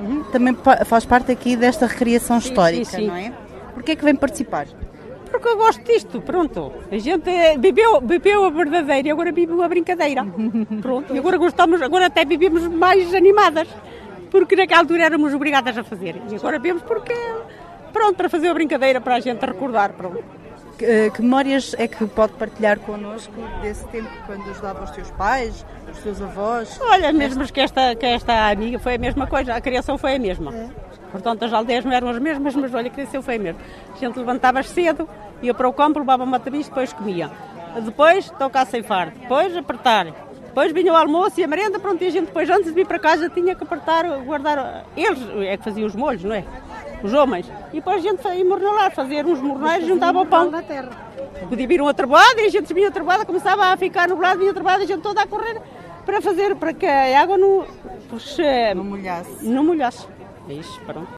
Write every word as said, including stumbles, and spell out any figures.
Uhum. Também faz parte aqui desta recriação sim, histórica, sim, sim. Não é? Porquê é que vem participar? Porque eu gosto disto, pronto. A gente bebeu, bebeu a verdadeira e agora vive a brincadeira. Pronto. E agora gostamos, agora até vivemos mais animadas. Porque naquela altura éramos obrigadas a fazer. E agora vemos porque, pronto, para fazer a brincadeira, para a gente recordar, pronto. Que, que memórias é que pode partilhar connosco desse tempo quando ajudava os teus pais, os teus avós? Olha, mesmo que esta, que esta amiga foi a mesma coisa, a criação foi a mesma. É. Portanto, as aldeias não eram as mesmas, mas olha, a criação foi a mesma. A gente levantava cedo, ia para o campo, levava uma tabiça, depois comia. Depois, toca a ceifar, depois apertar. Depois vinha o almoço e a merenda, pronto, e a gente depois, antes de vir para casa, tinha que apertar, guardar, eles é que faziam os molhos, não é? Os homens. E depois a gente ia mornalar, fazer uns mornais e juntava o pão. Podia vir uma trebada e a gente vinha a trebada, começava a ficar nublado, vinha a trebada e a gente toda a correr para fazer, para que a água não, pois, não molhasse. Não molhasse. É isso, pronto.